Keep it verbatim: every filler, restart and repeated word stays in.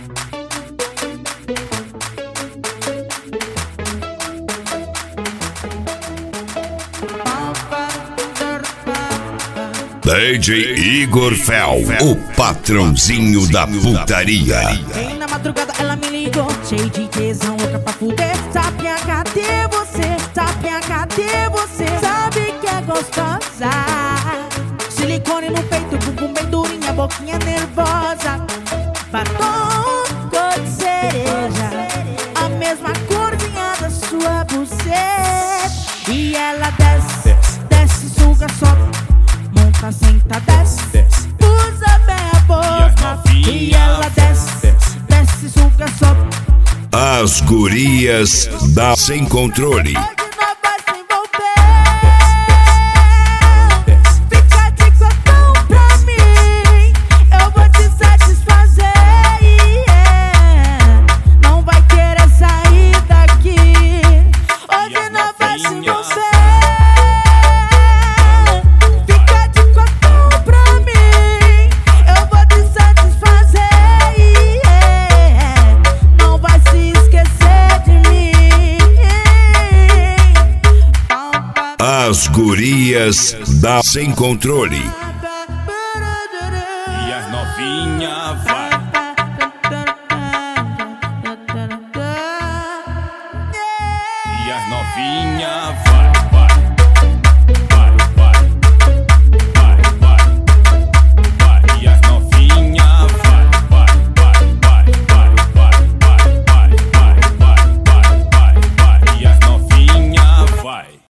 D J Igor Fel, o patrãozinho da putaria. Bem na madrugada ela me ligou, cheio de tesão, louca pra fuder. Sapinha, cadê você? Sapinha, cadê você? Sabe que é gostosa. Silicone no peito, bumbum bem durinha, boquinha nervosa. Batom cor de cereja, a mesma corzinha da sua buceta. E ela desce, desce, suga, sobe, monta, senta, desce, desce, usa bem a boca. E, e ela desce, desce, desce, suga, sobe. As gurias da Sem Controle. As gurias da Sem Controle. E as novinhas